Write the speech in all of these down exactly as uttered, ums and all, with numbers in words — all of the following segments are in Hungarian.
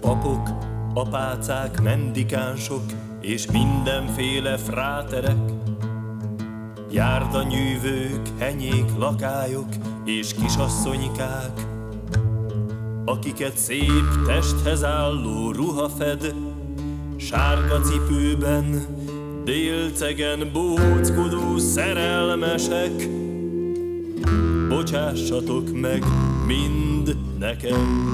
papok, apácák, mendikánsok és mindenféle fráterek, járdanyűvők, henyék, lakályok és kisasszonykák, akiket szép testhez álló ruha fed, sárga cipőben, délcegen bóckodó szerelmesek, bocsássatok meg mind nekem.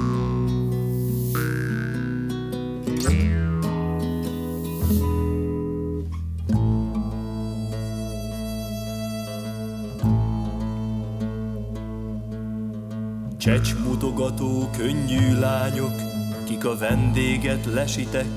Csecsmutogató, könnyű lányok, kik a vendéget lesitek,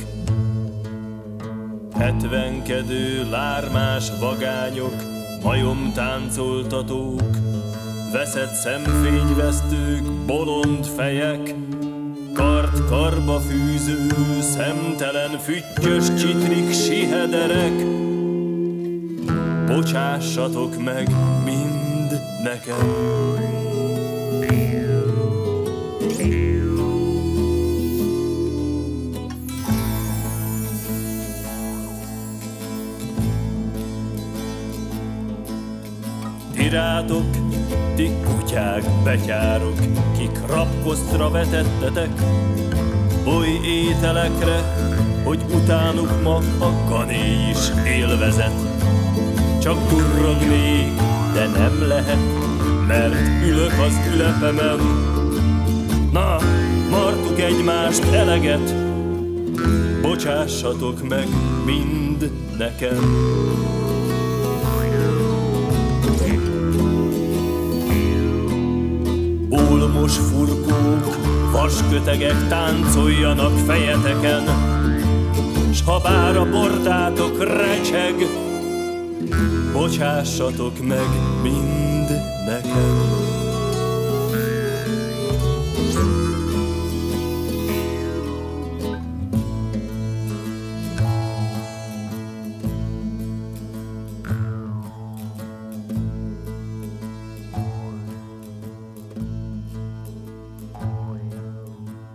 hetvenkedő, lármás vagányok, majomtáncoltatók, veszett szemfényvesztők, bolond fejek, kart karba fűző, szemtelen, füttyös csitrik, sihederek, bocsássatok meg mind nekem. Tirátok, ti kutyák, betyárok, kik rabkosztra vetettetek, oly ételekre, hogy utánuk ma a kané is élvezet. Csak kurrognék, de nem lehet, mert ülök az ülepemen. Na, martuk egymást eleget, bocsássatok meg mind nekem. Ólmos furkók, vaskötegek táncoljanak fejeteken, s ha bár a bordátok recseg, bocsássatok meg mind nekem.